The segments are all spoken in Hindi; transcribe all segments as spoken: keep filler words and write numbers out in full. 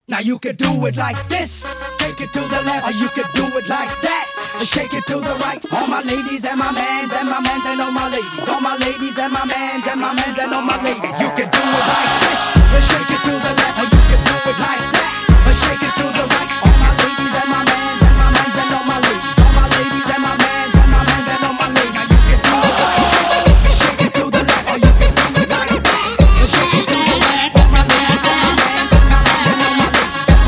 Now you can do it like this, take it to the left, or you can do it like that, and shake it to the right. All my ladies and my mans and my mans and all my ladies, all my ladies and my mans and my mans and all my ladies. You can do it like this, and shake it to the left, or you can do it like that, and shake it to the right. All my ladies and my mans and my mans and all my ladies, all my ladies and my mans and my mans and all my ladies. You can do it like this, and shake it to the left, or you can do it like that, and shake it to the right. All my ladies and my mans and my mans and all my ladies.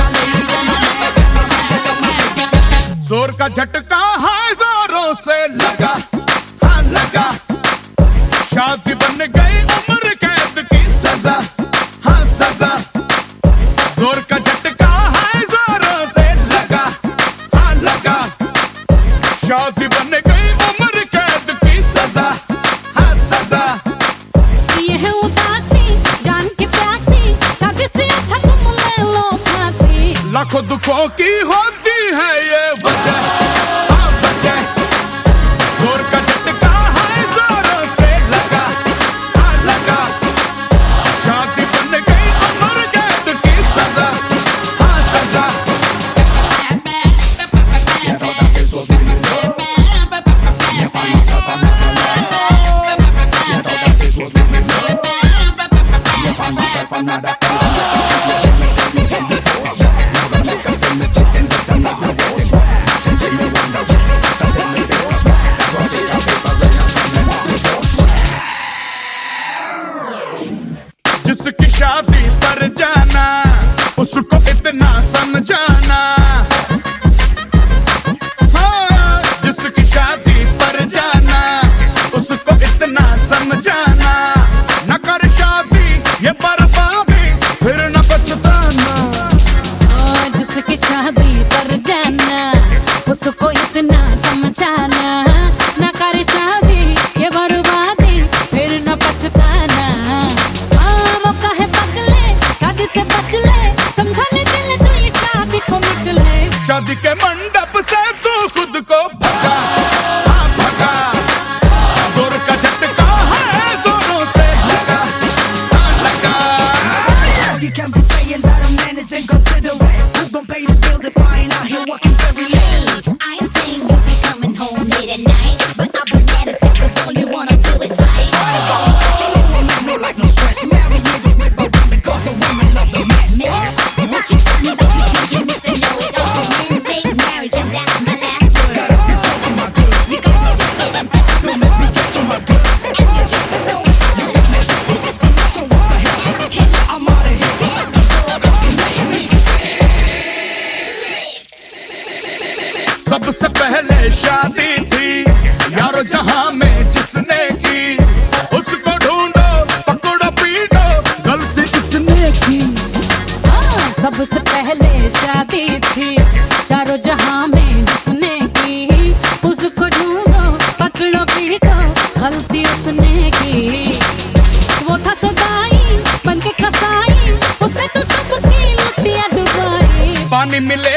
जोर का झटका हजारों से लगा, हाँ लगा। शादी बन गई उम्र कैद की सजा, हाँ सजा। जोर का झटका हजारों से लगा, हाँ लगा। शादी बन गई उम्र कैद की सजा, हाँ सजा। ये है उदासी जान के प्यासी, शादी से अच्छा तुम ले लो फांसी। लाखों दुखों की होती है ये वजह, हाँ वजह। जोर का झटका है जोरों से लगा, हाँ लगा। शादी बन गई उम्र कैद की सजा, हाँ सजा। जिसकी शादी पर जाना, उसको इतना समझाना। हाँ, जिसकी शादी पर जाना, उसको इतना समझाना। न कर शादी ये बर्बादी, फिर न पछताना। जिसकी शादी पर जाना, उसको इतना समझाना। न कर शादी ये बर्बादी, फिर न पछताना। शादी से बच ले, समझा ले दिल तो ये शादी को मिट ले। शादी के मंडप से तू खुद को भगा, हाँ भगा। जोर का झटका है जोरों से लगा, हाँ लगा। You can't be saying that a man is inconsiderate. Who gon' pay the bills if I ain't out here working very late? I ain't saying you be coming home late at night, but I've been mad as hell 'cause all you wanna do is fight. She know a man no like no stress. Marry niggas with no women 'cause the women love the mess. What you tell me about you think you Mister Know-It-All? Men fake marriage and that's my last word. Gotta be talking my good. You got to get it back. Don't make me get you my good. And you just know it. You don't make me see just enough. So what the hell? I'm out of here. सबसे पहले शादी थी यारो जहां में जिसने की, उसको ढूंढो पकड़ो पीटो, गलती किसने की। हाँ, सबसे पहले शादी थी चारों जहां में जिसने की, उसको ढूंढो पकड़ो पीटो, गलती उसने की। वो था सदाई बन के कसाई, उसने तो सबकी लुटिया डुबाई। पानी मिले